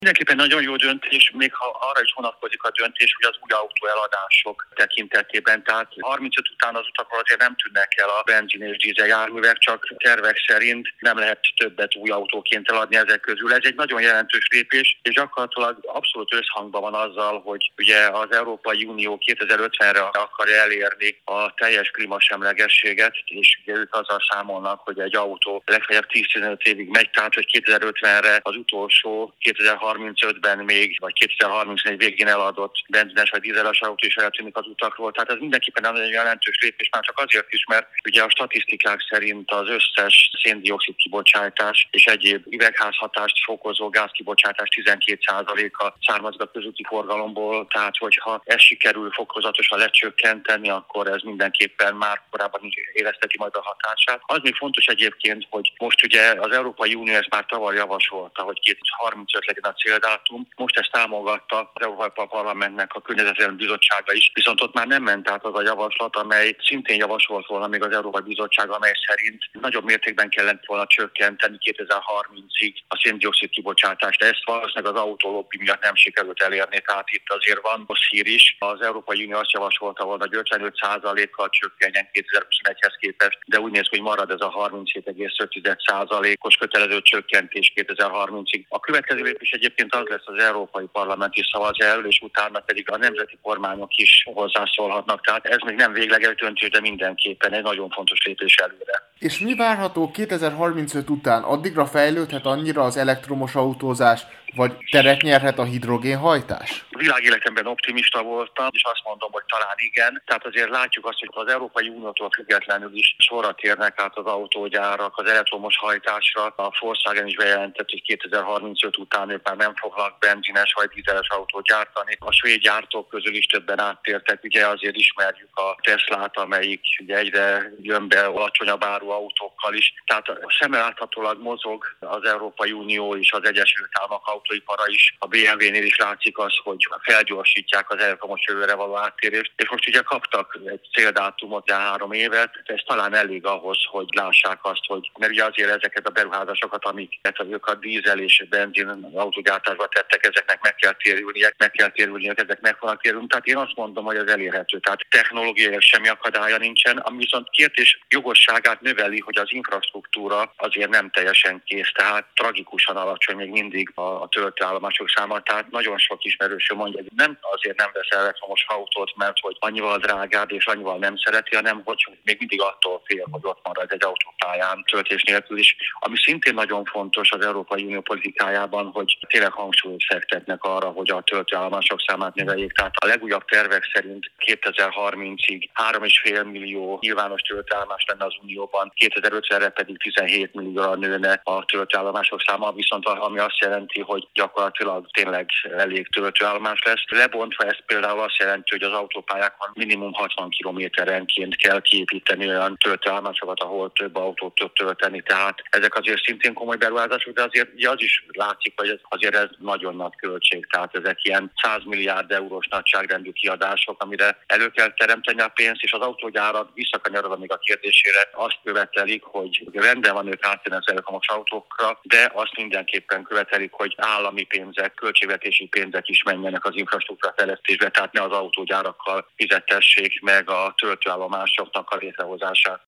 Mindenképpen nagyon jó döntés, még ha arra is vonatkozik a döntés, hogy az új autó eladások tekintetében. Tehát 35 után az utakról azért nem tűnnek el a benzin és dízel járművek, csak tervek szerint nem lehet többet új autóként eladni ezek közül. Ez egy nagyon jelentős lépés, és gyakorlatilag abszolút összhangban van azzal, hogy ugye az Európai Unió 2050-re akarja elérni a teljes klímasemlegességet, és ugye ők azzal számolnak, hogy egy autó legfeljebb 10-15 évig megy, tehát hogy 2050-re az utolsó 2035-ben még, vagy 2034 végén eladott benzines vagy dízeles autó is eltűnik az utakról. Tehát ez mindenképpen nagyon jelentős lépés, már csak azért is, mert ugye a statisztikák szerint az összes szén-dioxid kibocsátás és egyéb üvegházhatást fokozó gázkibocsátás 12%-a származik a közúti forgalomból, tehát hogyha ez sikerül fokozatosan lecsökkenteni, akkor ez mindenképpen már korábban is érezteti majd a hatását. Az még fontos egyébként, hogy most ugye az Európai Unió ezt már tavaly javasolta, hogy 2035 legyen a céldátum. Most ezt támogatta az Európai Parlamentnek a Környezetvédelmi Bizottsága is, viszont ott már nem ment át az a javaslat, amely szintén javasolt volna még az Európai Bizottság, amely szerint nagyobb mértékben kellett volna csökkenteni 2030-ig a szén-dioxid kibocsátást. De ezt valószínűleg az autólobbi miatt nem sikerült elérni, tehát itt azért van rossz hír is. Az Európai Unió azt javasolta volna, hogy 55%-kal csökkenjen 2021-hez képest, de úgy néz ki, hogy marad ez a 37,5%-os kötelező csökkentés 2030-ig. A következő lépés egyébként az lesz, az Európai Parlament is szavaz erről, és utána pedig a nemzeti kormányok is hozzászólhatnak. Tehát ez még nem végleges döntés, de mindenképpen egy nagyon fontos lépés előre. És mi várható 2035 után? Addigra fejlődhet annyira az elektromos autózás, vagy teret nyerhet a hidrogénhajtás? Világéletemben optimista voltam, és azt mondom, hogy talán igen. Tehát azért látjuk azt, hogy az Európai Uniótól függetlenül is sorra térnek át az autógyárak az elektromos hajtásra. A Volkswagen is bejelentett, hogy 2035 után ők már nem fognak benzines vagy dízeles autót gyártani. A svéd gyártók közül is többen áttértek. Ugye azért ismerjük a Teslát, amelyik ugye egyre jön be alacsonyabb áru autókkal is. Tehát szemmel láthatólag mozog az Európai Unió és az Egyesült Államok autóipara is. A BMW-nél is látszik az, hogy felgyorsítják az elektromos jövőre való áttérést, és most ugye kaptak egy céldátumot, 3 évet, ez talán elég ahhoz, hogy lássák azt, hogy mert ugye azért ezeket a beruházásokat, amiket ők a dízel és benzin autógyártásba tettek, ezeknek meg kell térülniük, ezek meg fognak térülni. Tehát én azt mondom, hogy ez elérhető. Tehát technológiai semmi akadálya nincsen, ami viszont kérdés jogosságát növeli, hogy az infrastruktúra azért nem teljesen kész, tehát tragikusan alacsony még mindig a töltőállomások száma, tehát nagyon sok ismerősöm mondja, hogy nem azért nem vesz elektromos autót, mert hogy annyival drágább és annyival nem szereti, hanem hogy még mindig attól fél, hogy ott marad egy autópályán töltés nélkül is. Ami szintén nagyon fontos az Európai Unió politikájában, hogy tényleg hangsúlyt fektetnek arra, hogy a töltőállomások számát növeljék. Tehát a legújabb tervek szerint 2030-ig 3,5 millió nyilvános töltőállomás lenne az Unióban, 2050-re pedig 17 millióra nőne a töltőállomások száma, viszont ami azt jelenti, hogy gyakorlatilag tényleg elég töltőállomás lesz. Lebontva ez például azt jelenti, hogy az autópályákon minimum 60 kilométerenként kell kiépíteni olyan töltőállomásokat, ahol több autót tud tölteni. Tehát ezek azért szintén komoly beruházások, de azért az is látszik, hogy azért ez nagyon nagy költség. Tehát ezek ilyen 100 milliárd eurós nagyságrendű kiadások, amire elő kell teremteni a pénzt, és az autógyárak visszakanyarodva még a kérdésére azt követelik, hogy rendben van ők áttenni az elektromos autókra, de azt mindenképpen követelik, hogy állami pénzek, költségvetési pénzek is menjenek az infrastruktúra fejlesztésbe, tehát ne az autógyárakkal fizetessék meg a töltőállomásoknak a létrehozását.